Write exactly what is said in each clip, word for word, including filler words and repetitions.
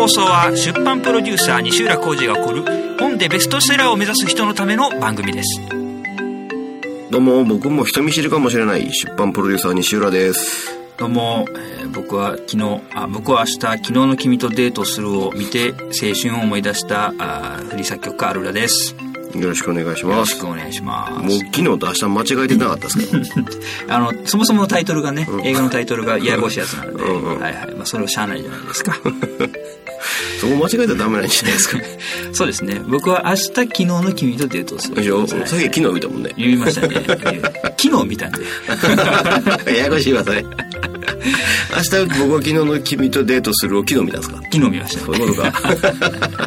放送は出版プロデューサー西浦浩司が送る本でベストセラーを目指す人のための番組です。 どうも、僕も人見知りかもしれない出版プロデューサー西浦です。 どうも、えー、僕は昨日あ僕は明日昨日の君とデートするを見て青春を思い出したあフリー作曲家アルラです。 よろしくお願いします。 よろしくお願いします。 もう昨日と明日間違えてなかったですけどあのそもそものタイトルがね、うん、映画のタイトルがややこしいやつなので、 うんうん、 はいはい、まあ、それをしゃあないじゃないですかそこ間違えたらダメなんじゃないですかそうですね。僕は明日昨日の君とデートをするでしょ、 はい、さっき昨日見たもんね。 言いましたね昨日見たんでややこしいわそれ明日僕は昨日の君とデートするを昨日見たんですか。 昨日見ました、ね、 そういうことか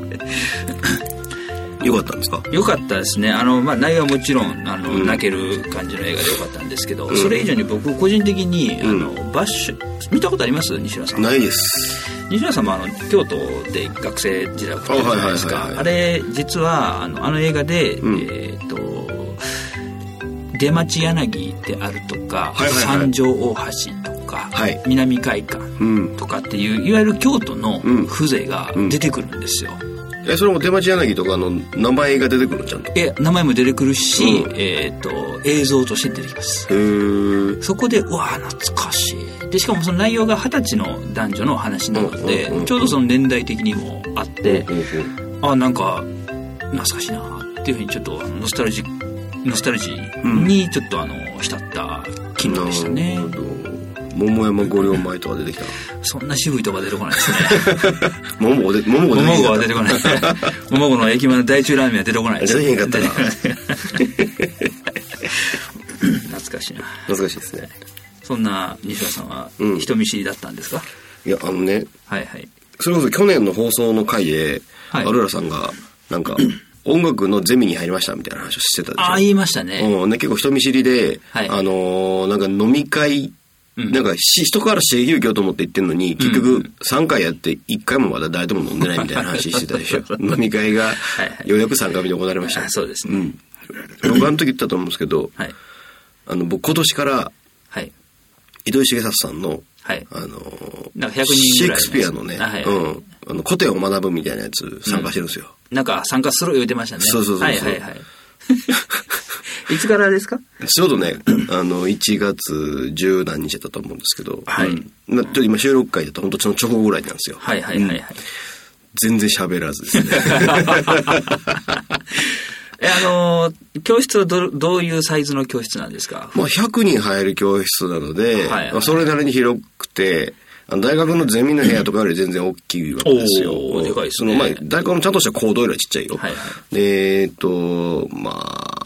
よかったんですか。 よかったですね。あの、まあ、内容はもちろんあの、うん、泣ける感じの映画でよかったんですけど、うん、それ以上に僕個人的に、うん、あのバッシュ見たことあります？西浦さん。 ないです。 西浦さんもあの京都で学生時代を送ってるじゃないですか。あれ実はあの、あの映画で、うん、えー、と出町柳であるとか、はいはいはい、三条大橋とか、はい、南海館とかっていう、うん、いわゆる京都の風情が出てくるんですよ、うんうん。 えそれも出町柳とかの名前が出てくるのちゃんと。 え名前も出てくるし、うん、えー、と映像として出てきます。 へー。そこでうわ懐かしいで、しかもその内容が二十歳の男女の話なので、うんうんうん、ちょうどその年代的にもあって、うんうんうん、あなんか懐かしいなっていうふうにちょっとノスタルジーノスタルジーにちょっとあの浸った機能でしたね。なるほど。 桃山五両前とか出てきたそんな渋いとか出てこないですね桃子で桃子桃子は出てこない桃子の駅前の大中ラーメンは出てこないです。 出てへんかったな懐かしいな。 懐かしいですね。 そんな西浦さんは人見知りだったんですか。 うん、いやあのね、 はいはい、 それこそ去年の放送の回で、はい、アルラさんがなんか音楽のゼミに入りましたみたいな話をしてたでしょ。 ああ言いましたね。 うん、ね結構人見知りで、はい、あのー、なんか飲み会なんか人から刺激受けようと思って行ってんのに、結局さんかいやっていっかいもまだ誰とも飲んでないみたいな話してたでしょ飲み会がようやくさんかいめで行われました。 そうですね、うん、 僕あの時言ったと思うんですけど、 はい、 あの僕今年から、 はい、 糸井重里さんの、 はい、 あのなんかひゃくにんぐらいシェイクスピアのね、はいはい、うん、あの古典を学ぶみたいなやつ参加してるんですよ、 うん、なんか参加する言ってましたね。 そうそうそうそう、 はいはいはいいつからですか。 ちょうどねあのいちがつ十何日だったと思うんですけど、 はい、 うん、ちょ今収録会だと本当その直後ぐらいなんですよ。 はいはいはいはい、うん、 全然喋らずですねえあの教室は ど, どういうサイズの教室なんですか。 まあ、ひゃくにん入る教室なので、はいはい、まあ、それなりに広くて大学のゼミの部屋とかより全然大きいわけですよ。 おでかいですね。 そのまあ大学のちゃんとした講堂よりはちっちゃいよ。 はいはい、 でえっとまあ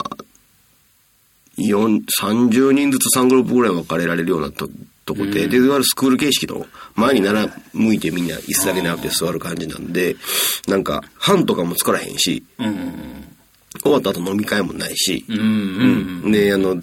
さんじゅうにんずつさんグループぐらい分かれられるような と, とこで、うん、でいわゆるスクール形式の前になら向いてみんな椅子だけなくて座る感じなんで、なんか班とかも作らへんし、 うん、 終わった後飲み会もないし、 うんうんうん、 であの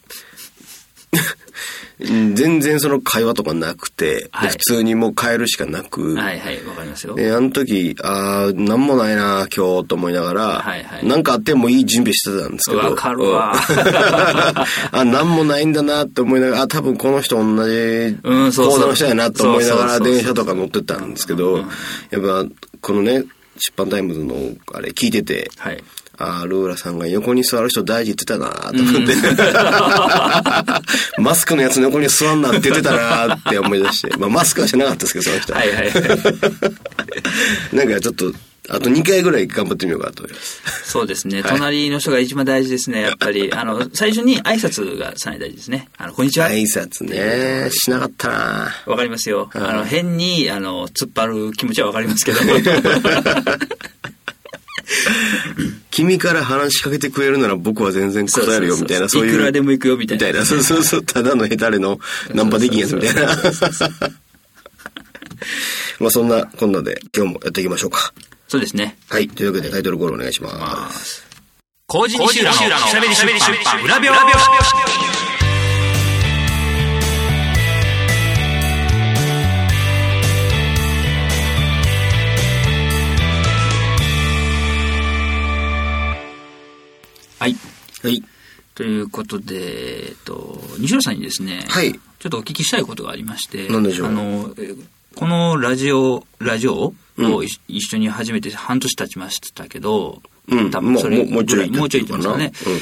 全然その会話とかなくて、はい、普通にもう帰るしかなく、 はいはいわかりますよ。 であの時あーなんもないな今日と思いながら、 はいはい、 なんかあってもいい準備してたんですけど、 わかるわあなんもないんだなって思いながら、あ多分この人同じ講座の人やなと思いながら電車とか乗ってたんですけど、やっぱこのね出版タイムズのあれ聞いてて、 はい、 あールーラさんが横に座る人大事って言ってたなと思って、うん、マスクのやつの横に座んなって言ってたなって思い出して、まあ、マスクはしてなかったですけどその人は、 はいはいはい、 なんかちょっとあとにかいぐらい頑張ってみようかと思います。 そうですね、はい、隣の人が一番大事ですねやっぱりあの最初に挨拶がさらに大事ですね。あのこんにちは挨拶ねしなかったな。 わかりますよ、はい、あの変にあの突っ張る気持ちはわかりますけど君から話しかけてくれるなら僕は全然答えるよみたいな、そういういくらでも行くよみたいなみたいな、そうそうそうただのヘタレのナンパできんやつみたいなまあそんなこんなで今日もやっていきましょうか。 そうですね。 はい、というわけでタイトルコールお願いします。 コージ西浦のしゃべり出版裏表。はい、 はい、 ということで、えっと、西浦さんにですね、 はい、 ちょっとお聞きしたいことがありまして、 何でしょう。 あのこのラジオラジオを一緒に始めて半年経ちましたけど、 うん、 多分それもうちょいもうちょい言ってますかね、うん、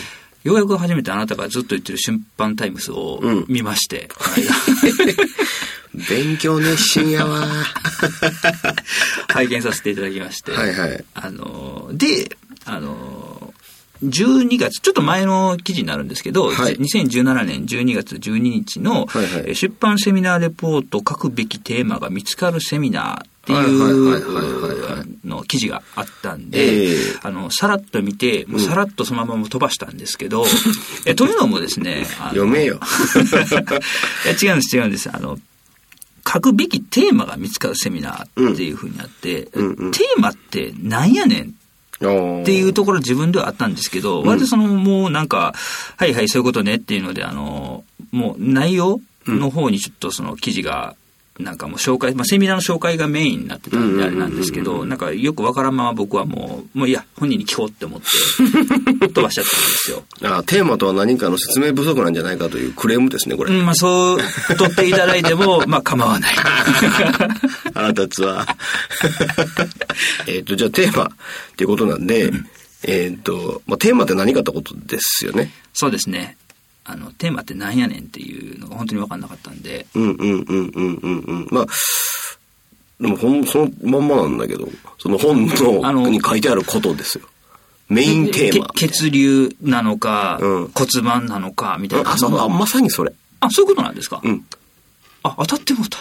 ようやく初めてあなたがずっと言ってる春版タイムスを見まして、 うん、勉強熱心やわ拝見させていただきまして、 はいはい、 あのであのじゅうにがつちょっと前の記事になるんですけど、はい、にせんじゅうななねんじゅうにがつじゅうににちの、はいはい、出版セミナーレポート書くべきテーマが見つかるセミナーっていうの記事があったんで、えー、あのさらっと見てもうさらっとそのまま飛ばしたんですけど、うん、えというのもですね読めよいや違うんです違うんですあの書くべきテーマが見つかるセミナーっていうふうにあって、うんうんうん、テーマってなんやねんっていうところ自分ではあったんですけど、うん、割とそのもうなんかはいはいそういうことねっていうのであのもう内容の方にちょっとその記事がなんかもう紹介、まあ、セミナーの紹介がメインになってたんであれなんですけど、なんかよくわからんまま僕はもうもういや本人に聞こうって思って飛ばしちゃったんですよ。 あテーマとは何かの説明不足なんじゃないかというクレームですねこれ、 うんまあ、そう取っていただいてもまあ構わない腹立つわえっとじゃあテーマっていうことなんで、うん、えっと、まあ、テーマって何かってことですよね。 そうですね。あのテーマってなんやねんっていうのが本当に分かんなかったんで、 うんうんうんうんうんうんまあでもほんそのまんまなんだけどその本のに書いてあることですよ。メインテーマ血流なのか、うん、骨盤なのかみたいな、 あそうあまさにそれあそういうことなんですか。 うんあ当たってもうた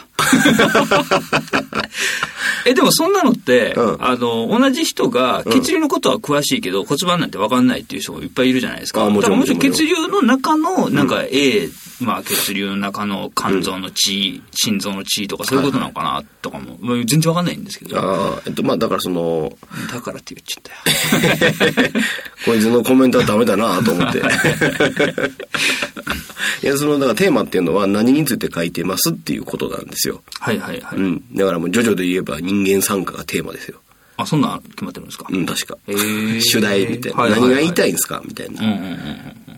えでもそんなのって、うん、あの同じ人が血流のことは詳しいけど、うん、骨盤なんて分かんないっていう人もいっぱいいるじゃないですか。 あもちろんもちろん血流の中のなんか A、うん、まあ血流の中の肝臓の血、うん、心臓の血とかそういうことなのかなとかも、はいはい、全然分かんないんですけど。 あえっとまあだからそのだからって言っちゃったよこいつのコメントはダメだなと思っていやそのだからテーマっていうのは何について書いてますっていうことなんですよ。 はいはいはい、 うん、だからもうジョジョで言えば人間参加がテーマですよ。 あそんな決まってるんですか。 うん確か、 えー、 主題みたいな、はいはいはい、何が言いたいんですかみたいな、うんうんうんうん、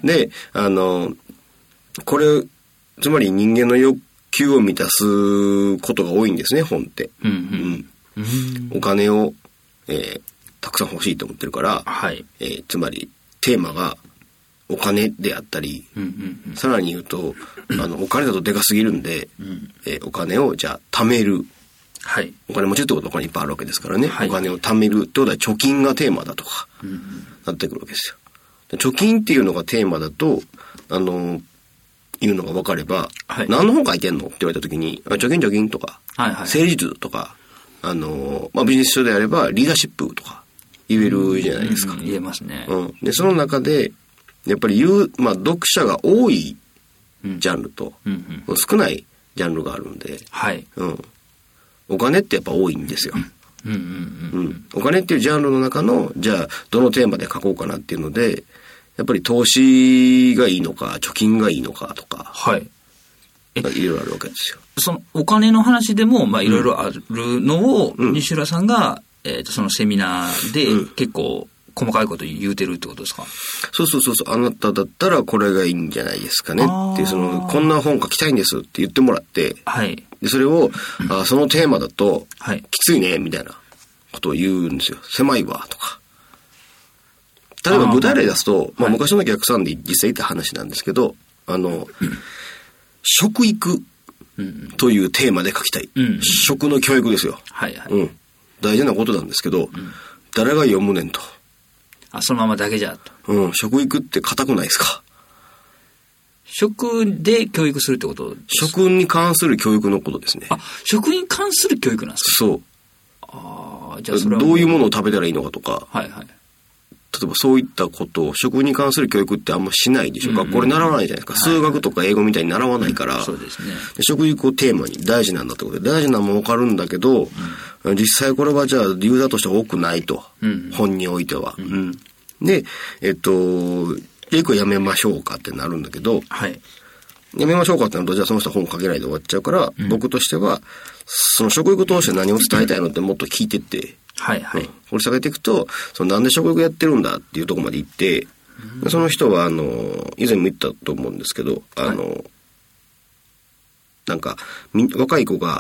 であのこれつまり人間の欲求を満たすことが多いんですね本って、うんうんうん、お金を、えー、たくさん欲しいと思ってるから、はいえー、つまりテーマがお金であったり、うんうんうん、さらに言うとあのお金だとでかすぎるんで、うんえー、お金をじゃあ貯める、はい、お金持ちってことはお金いっぱいあるわけですからね、はい、お金を貯めるってことは貯金がテーマだとか、うんうん、なってくるわけですよ。貯金っていうのがテーマだとあのいうのが分かれば、はい、何の本書いてんのって言われた時に貯金貯金とか、はいはい、政治術とかあの、まあ、ビジネス書であればリーダーシップとか言えるじゃないですか、 うんうん、言えますね、 うん、でその中でやっぱり言う、まあ、読者が多いジャンルと、うんうん、少ないジャンルがあるんで、はいうん、お金ってやっぱ多いんですよ、うんうんうんうん、お金っていうジャンルの中のじゃあどのテーマで書こうかなっていうのでやっぱり投資がいいのか貯金がいいのかとか、はい、いろいろあるわけですよ。 そのお金の話でもまあいろいろあるのを、うん、西浦さんが、えーと、そのセミナーで結構細かいこと言うてるってことですか。 そうそうそうそうあなただったらこれがいいんじゃないですかねってそのこんな本書きたいんですって言ってもらって、はい、でそれを、うん、あそのテーマだと、はい、きついねみたいなことを言うんですよ。狭いわとか。例えば具体例出すと、あ、まあ、昔のお客さんで実際言った話なんですけど、あの、うん、食育というテーマで書きたい、うん、食の教育ですよ、はいはいうん、大事なことなんですけど、うん、誰が読むねんと。 あそのままだけじゃと、 うん、食育って硬くないですか。 食で教育するってことですか。 食に関する教育のことですね。 あ食に関する教育なんですか。 そうあじゃあそれはどういうものを食べたらいいのかとか、はいはい例えばそういったことを食に関する教育ってあんましないでしょ、うんうん、学校で習わないじゃないですか、数学とか英語みたいに習わないから、うん、そうですね、食育をテーマに大事なんだってことで大事なのも分かるんだけど、うん、実際これはじゃあユーザーとしては多くないと、うん、本においては、うんうん、でえっと結構やめましょうかってなるんだけど、はい、やめましょうかってなるとじゃあその人は本書けないで終わっちゃうから、うん、僕としてはその食育通して何を伝えたいのってもっと聞いてってはいはいうん、掘り下げていくとそのなんで食育やってるんだっていうところまで行って、うん、その人はあの以前も言ったと思うんですけどあの、はい、なんか若い子が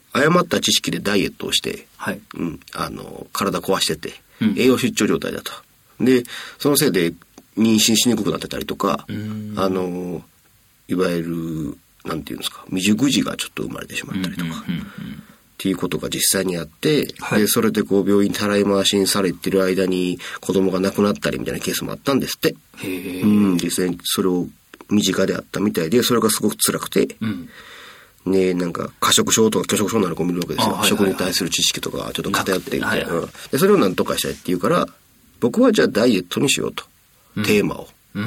誤った知識でダイエットをして、 はい、 うん、あの体壊してて、うん、栄養失調状態だと。でそのせいで妊娠しにくくなってたりとか、あのいわゆるなんていうんですか、未熟児がちょっと生まれてしまったりとか、うんうんうんうん、っていうことが実際にあって、はい、でそれでこう病院にたらい回しにされてる間に子供が亡くなったりみたいなケースもあったんですって。 へー、 うん、実際にそれを身近であったみたいで、それがすごく辛くて、うんね、なんか過食症とか拒食症になる子もいるわけですよ、はいはいはい、食に対する知識とかちょっと偏っていて、はいはい、うん、でそれを何とかしたいっていうから、僕はじゃあダイエットにしようと、うん、テーマを、うん、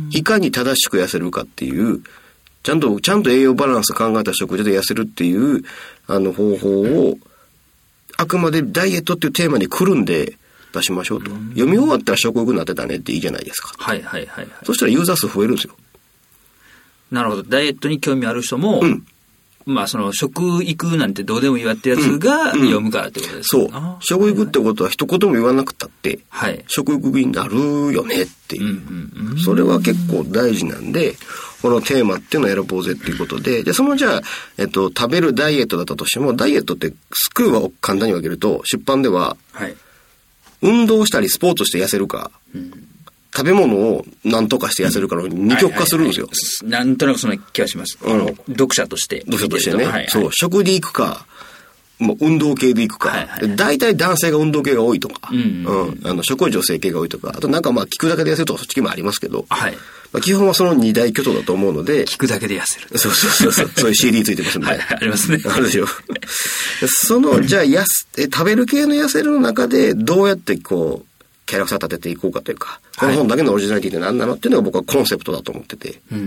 いかに正しく痩せるかっていう、ちゃんとちゃんと栄養バランス考えた食事で痩せるっていうあの方法をあくまでダイエットっていうテーマにくるんで出しましょうと、うん、読み終わったら食欲になってたねっていいじゃないですか。 はいはいはい、はい、 そしたらユーザー数増えるんですよ。 なるほど。ダイエットに興味ある人も、うん、まあその食育なんてどうでもいいわってやつが読むからってことですか、うんうん、 そう食育ってことは一言も言わなくたって、はい、食育になるよねっていう、うんうんうん、それは結構大事なんで、このテーマっていうのを選ぼうぜっていうことで、でそのじゃあ、えっと、食べるダイエットだったとしても、ダイエットってスクーを簡単に分けると、出版では、はい、運動したりスポーツして痩せるか、うん、食べ物を何とかして痩せるかの二極化するんですよ、 はいはいはい、なんとなくその気がします、うん、読者として読者としてね、はいはい、そう食でいくかもう運動系でいくか、はいはいはい、大体男性が運動系が多いとか、うんうんうん、あの食は女性系が多いとか、あとなんかまあ聞くだけで痩せるとかそっち系もありますけど、はい、まあ、基本はその二大巨頭だと思うので、 聞くだけで痩せる、 そうそうそうそういう シーディー ついてますんで、はい、 ありますね、 あるでしょそのじゃあやすえ食べる系の痩せるの中でどうやってこうキャラクター立てていこうかというか、この本だけのオリジナリティって何なのっていうのが僕はコンセプトだと思ってて、うんうんうん、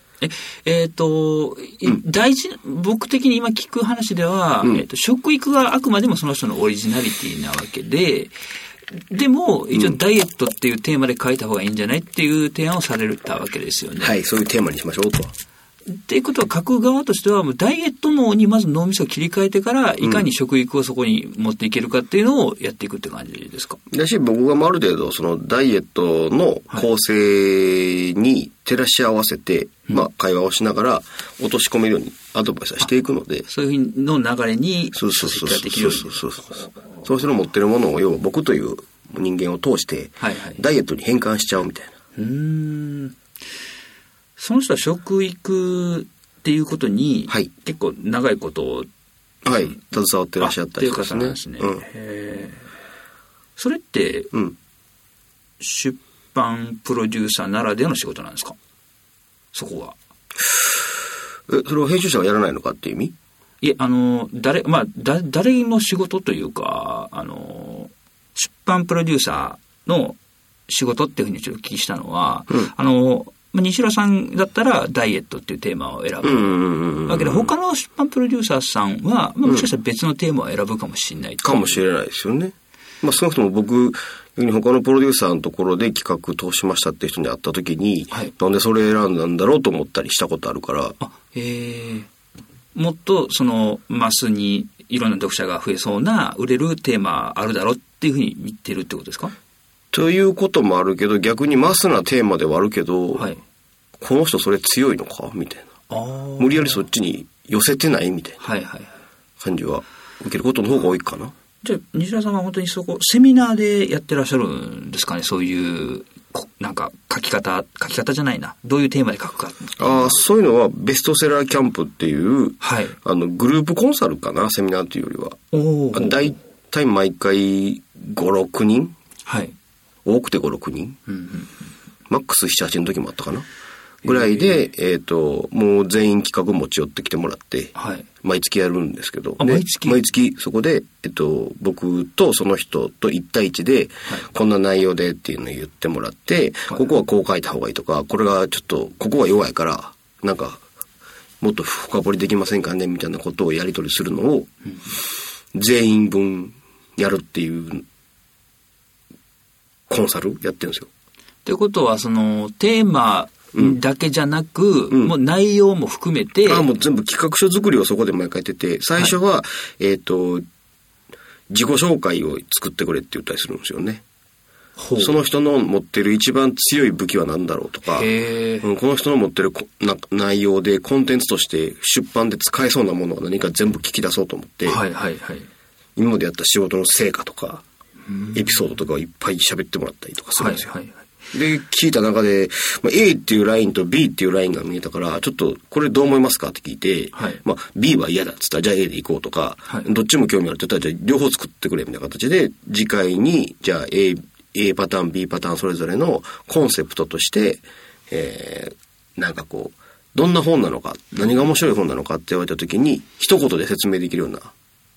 ええーと、うん、大事僕的に今聞く話では、うん、えーと、食育があくまでもその人のオリジナリティなわけで、でも一応ダイエットっていうテーマで書いた方がいいんじゃないっていう提案をされたわけですよね。 はい、そういうテーマにしましょうと。 っていうことは書く側としてはもうダイエット脳にまず脳みそを切り替えてからいかに食育をそこに持っていけるかっていうのをやっていくって感じですか。 だし僕がある程度そのダイエットの構成に照らし合わせて、はい、まあ、会話をしながら落とし込めるようにアドバイスはしていくので、 そういうふうの流れにそうそうそうそうそうそうそうそうそう持ってるものを要は僕という人間を通してダイエットに変換しちゃうみたいな、はいはい、うーんその人は食育っていうことに結構長いことを、 はい、携わってらっしゃったりとかですね。 なんですね、うん、へそれって、うん、出版プロデューサーならではの仕事なんですか、そこは。 えそれを編集者がやらないのかっていう意味？ いえ、あの誰、まあ、だ誰の仕事というか、あの出版プロデューサーの仕事っていうふうにちょっとお聞きしたのは、うん、あの西浦さんだったらダイエットっていうテーマを選ぶわけで、他の出版プロデューサーさんは、まあ、もしかしたら別のテーマを選ぶかもしれない、うん、 かもしれないですよね。まあ、少なくとも僕他のプロデューサーのところで企画通しましたっていう人に会った時に、はい、なんでそれ選んだんだろうと思ったりしたことあるから。あ、へー、もっとそのマスにいろんな読者が増えそうな売れるテーマあるだろうっていうふうに見てるってことですか？ ということもあるけど、逆にマスなテーマではあるけど、はい、この人それ強いのかみたいな、無理やりそっちに寄せてないみたいな感じは受けることの方が多いかな。 じゃあ西田さんは本当にそこセミナーでやってらっしゃるんですかね、そういうなんか書き方書き方じゃないな、どういうテーマで書くか。 ああ、そういうのはベストセラーキャンプっていう、はい、あのグループコンサルかな、セミナーというよりは。おだいたい毎回ご、ろくにん、はい、多くてご、ろくにん、うんうん、マックスなな、はちの時もあったかなぐらいで、えーと、もう全員企画持ち寄ってきてもらって、はい、毎月やるんですけど、 毎月毎月そこで、えーと、僕とその人といち対いちで、はい、こんな内容でっていうのを言ってもらって、はい、ここはこう書いた方がいいとか、これがちょっとここは弱いからなんかもっと深掘りできませんかねみたいなことをやり取りするのを、うん、全員分やるっていうコンサルやってるんですよ。 ということはそのテーマだけじゃなく、うん、もう内容も含めて、 あもう全部企画書作りをそこで毎回やってて、最初は、はい、えっと自己紹介を作ってくれって言ったりするんですよね。 その人の持ってる一番強い武器は何だろうとか、うん、この人の持ってるな内容でコンテンツとして出版で使えそうなものは何か全部聞き出そうと思って、はいはいはい、今までやった仕事の成果とかエピソードとかをいっぱい喋ってもらったりとかするんですよ、はいはいはい、で聞いた中で、まあ、A っていうラインと B っていうラインが見えたからちょっとこれどう思いますかって聞いて、はい、まあ、B は嫌だっつったらじゃあ A で行こうとか、はい、どっちも興味あるって言ったらじゃあ両方作ってくれみたいな形で次回にじゃあ A, A パターン B パターンそれぞれのコンセプトとして、えー、なんかこうどんな本なのか何が面白い本なのかって言われた時に一言で説明できるような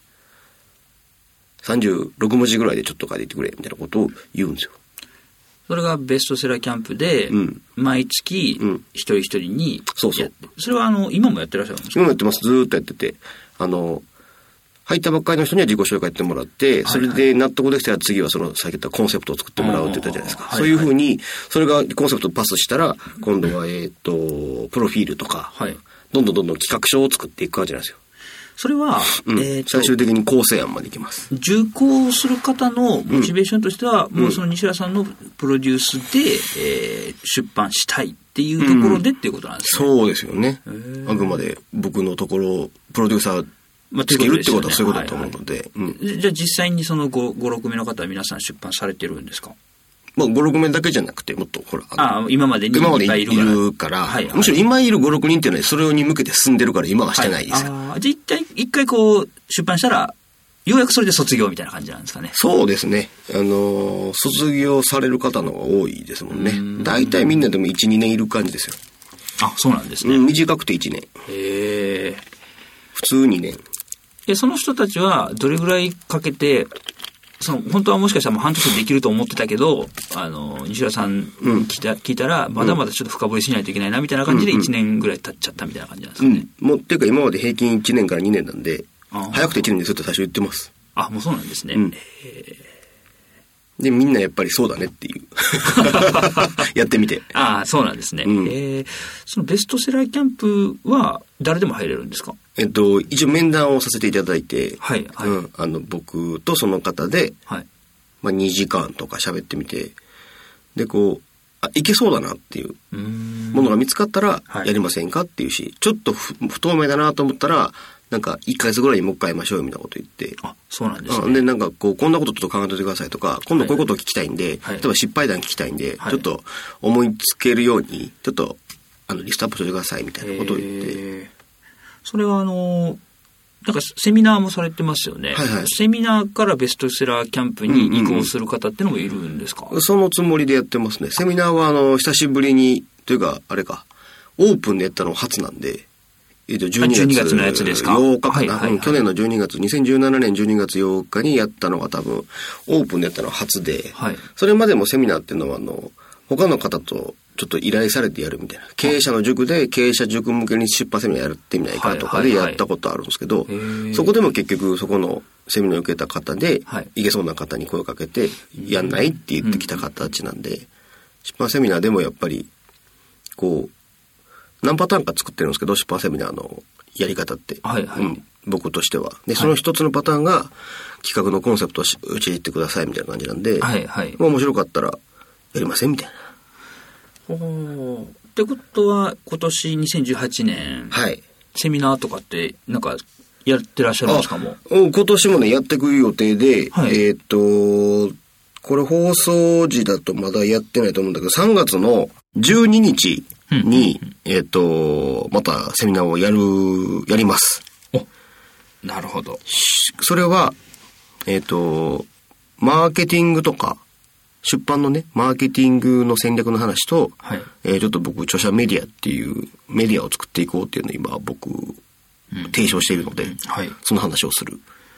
さんじゅうろくもじぐらいでちょっと書いていってくれみたいなことを言うんですよ。 それがベストセラーキャンプで、うん、毎月一人一人にやって、そうそう。それはあの今もやってらっしゃるんですか？ 今もやってます。ずーっとやってて、あの入ったばっかりの人には自己紹介やってもらって、それで納得できたら次はそのさっき言ったコンセプトを作ってもらうって言ったじゃないですか。そういうふうにそれがコンセプトパスしたら今度はえっとプロフィールとか、はい、どんどんどんどん企画書を作っていく感じなんですよ。 それは、 うん、えー、最終的に構成案までいきます。 受講する方のモチベーションとしては、うん、もうその西浦さんのプロデュースで、えー、出版したいっていうところでっていうことなんですね。 うん、そうですよね。あくまで僕のところプロデューサーつけるってことはそういうことだと思うので、はいはい、うん、 じゃあ実際にその ご、ろくめいの方は皆さん出版されてるんですか？ まあ、ご、ろくめいだけじゃなくてもっとほらああ今までにいっぱいいるから、 いるから、はいはい、むしろ今いるご、ろくにんっていうのはそれに向けて進んでるから今はしてないですよ、 はい、あじゃあ一回一回こう出版したらようやくそれで卒業みたいな感じなんですかね？ そうですね、あのー、卒業される方の方が多いですもんね。大体みんなでもいち、にねんいる感じですよ。 あ、そうなんですね、 うん、短くていちねん、 へえ、 普通にねんでその人たちはどれぐらいかけてその本当はもしかしたらもう半年でできると思ってたけどあの西浦さん聞いた、うん、聞いたらまだまだちょっと深掘りしないといけないなみたいな感じでいちねんぐらい経っちゃったみたいな感じなんですかね、 うん、もうっていうか今まで平均いちねんからにねんなんで早くていちねんですって最初言ってます。 あ、もうそうなんですね、 うん、でみんなやっぱりそうだねっていうやってみて、 ああそうなんですね、うん、えー、そのベストセラーキャンプは誰でも入れるんですか？ えっと、一応面談をさせていただいて、 はいはい、 うん、あの僕とその方で、はい、まあ、にじかんとか喋ってみてでこうあいけそうだなっていうものが見つかったらやりませんかっていうし、はい、ちょっと不透明だなと思ったらなんかいっかげつぐらいにもう一回やりましょうみたいなこと言って、 あ、そうなんですね。 でなんかこうこんなことちょっと考えておいてくださいとか、今度こういうことを聞きたいんで、はい、例えば失敗談聞きたいんで、はい、ちょっと思いつけるようにちょっとあのリストアップしておいてくださいみたいなことを言って、 それはあのなんかセミナーもされてますよね、はいはい、セミナーからベストセラーキャンプに移行する方ってのもいるんですか？ うんうん、そのつもりでやってますね。セミナーはあの久しぶりにというかあれかオープンでやったの初なんで、えっと、じゅうにがつのやつですか？ ようかかな、はいはいはい、去年のじゅうにがつにせんじゅうななねんじゅうにがつようかにやったのが多分オープンでやったのが初で、はい、それまでもセミナーっていうのはあの他の方とちょっと依頼されてやるみたいな、経営者の塾で経営者塾向けに出版セミナーやるってみないかとかでやったことあるんですけど、はいはいはい、そこでも結局そこのセミナーを受けた方で、はい、いけそうな方に声をかけてやんないって言ってきた形なんで、出版セミナーでもやっぱりこう何パターンか作ってるんですけど、出版セミナーのやり方って、はいはい、うん、僕としてはでその一つのパターンが企画のコンセプトをうちに言ってくださいみたいな感じなんで、はいはい、もう面白かったらやりませんみたいな。 おってことは今年にせんじゅうはちねん、はい、セミナーとかってなんかやってらっしゃるんですか？もう今年もねやっていく予定で、はい、えっ、ー、とこれ放送時だとまだやってないと思うんだけどさんがつのじゅうににちに、うん、えっ、ー、とまたセミナーをやるやります。 お、なるほど。 それはえっ、ー、とマーケティングとか出版のねマーケティングの戦略の話と、はい、えー、ちょっと僕著者メディアっていうメディアを作っていこうっていうのを今僕、うん、提唱しているので、うん、はい、その話をする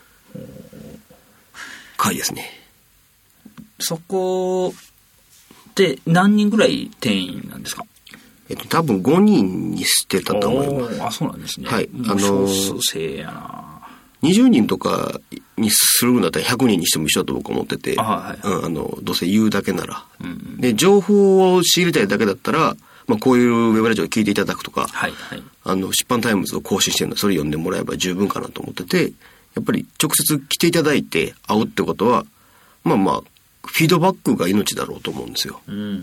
回ですね。 そこで何人ぐらい定員なんですか？ えっと多分ごにんにしてたと思います。 あ、そうなんですね。 はい、 あの少数制やな。 にじゅうにんとかにするんだったらひゃくにんにしても一緒だと僕は思ってて、あ、はいはい、うん、あのどうせ言うだけなら、うんうん、で情報を仕入れたいだけだったら、まあ、こういうウェブラジオを聞いていただくとか、はいはい、あの出版タイムズを更新してるのでそれ読んでもらえば十分かなと思ってて、やっぱり直接来ていただいて会うってことはまあまあフィードバックが命だろうと思うんですよ。 うんうんうん、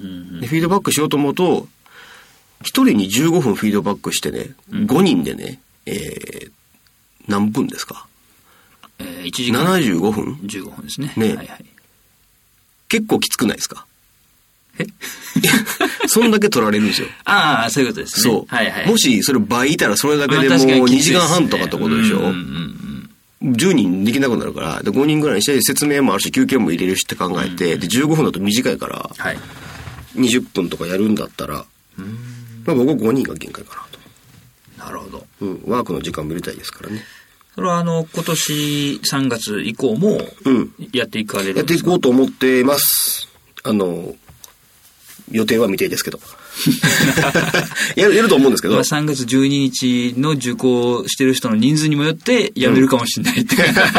でフィードバックしようと思うと、一人にじゅうごふんフィードバックしてね、うん、ごにんでね、えー、何分ですか、 えー、いちじかんななじゅうごふん ? じゅうごふんですね。 ね、 はいはい、 結構きつくないですか？ えそんだけ取られるんですよ。 ああ、そういうことですね。 そう。 はいはい、 もしそれ倍いたらそれだけでもうにじかんはんとかってことでしょ。うんうんうん、じゅうにんできなくなるから、でごにんぐらいにして説明もあるし休憩も入れるしって考えて、うん、でじゅうごふんだと短いから、はい、にじゅっぷんとかやるんだったら、うん、まあ、僕はごにんが限界かなと。 なるほど。 うん、ワークの時間も入れたいですからね。 それはあの今年さんがつ以降もやっていかれるんですか？ やっていこうと思ってます。あの予定は未定ですけどや, るやると思うんですけど、まあ、 さんがつじゅうににちの受講してる人の人数にもよってやめるかもしれないって、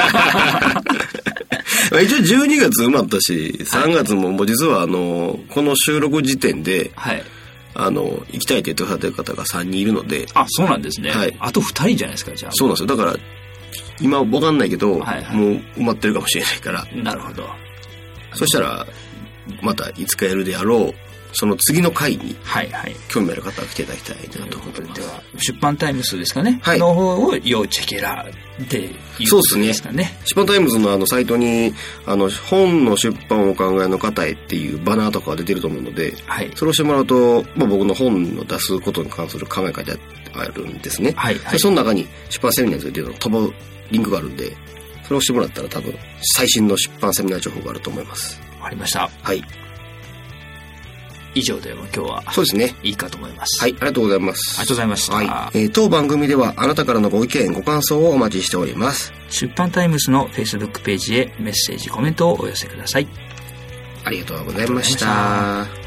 うん、一応じゅうにがつ埋まったしさんがつももう実はあのこの収録時点で、はい、あの行きたいって言ってくださってる方がさんにんいるので。 あ、そうなんですね、はい、あとふたりじゃないですか。じゃあそうなんですよ。だから今分かんないけど、はいはい、もう埋まってるかもしれないから。 なるほど。 そしたらまたいつかやるであろうその次の回に興味ある方は来ていただきたいなと思ってます。 では出版タイムスですかね、はい、の方を要チェケラでいうことですかね。そうですね。 出版タイムズのあのサイトにあの本の出版をお考えの方へっていうバナーとかが出てると思うので、はい、それをしてもらうと、まあ、僕の本を出すことに関する考え方があるんですね、はいはい、でその中に出版セミナーというのを飛ぶリンクがあるんで、それをしてもらったら多分最新の出版セミナー情報があると思います。 わかりました。 はい。 以上でも今日はそうですね。 いいかと思います。 はい、ありがとうございます。 ありがとうございました。 はい、えー、当番組ではあなたからのご意見ご感想をお待ちしております。 出版タイムスの Facebook ページへメッセージコメントをお寄せください。 ありがとうございました。